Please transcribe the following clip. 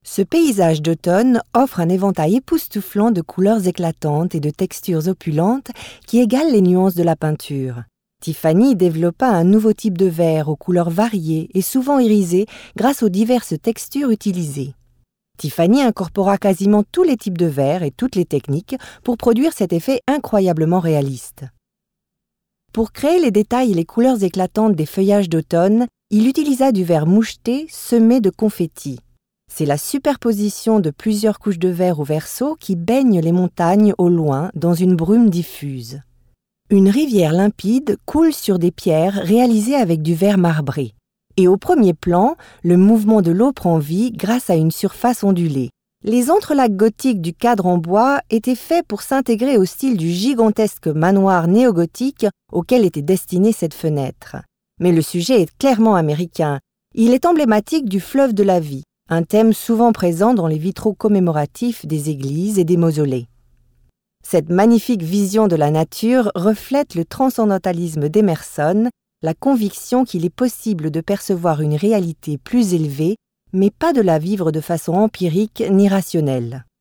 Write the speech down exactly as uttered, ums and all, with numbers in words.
Ce paysage d'automne offre un éventail époustouflant de couleurs éclatantes et de textures opulentes qui égalent les nuances de la peinture. Tiffany développa un nouveau type de verre aux couleurs variées et souvent irisées grâce aux diverses textures utilisées. Tiffany incorpora quasiment tous les types de verre et toutes les techniques pour produire cet effet incroyablement réaliste. Pour créer les détails et les couleurs éclatantes des feuillages d'automne, il utilisa du verre moucheté semé de confettis. C'est la superposition de plusieurs couches de verre au verso qui baigne les montagnes au loin dans une brume diffuse. Une rivière limpide coule sur des pierres réalisées avec du verre marbré. Et au premier plan, le mouvement de l'eau prend vie grâce à une surface ondulée. Les entrelacs gothiques du cadre en bois étaient faits pour s'intégrer au style du gigantesque manoir néo-gothique auquel était destinée cette fenêtre. Mais le sujet est clairement américain. Il est emblématique du fleuve de la vie, un thème souvent présent dans les vitraux commémoratifs des églises et des mausolées. Cette magnifique vision de la nature reflète le transcendantalisme d'Emerson, la conviction qu'il est possible de percevoir une réalité plus élevée, mais pas de la vivre de façon empirique ni rationnelle.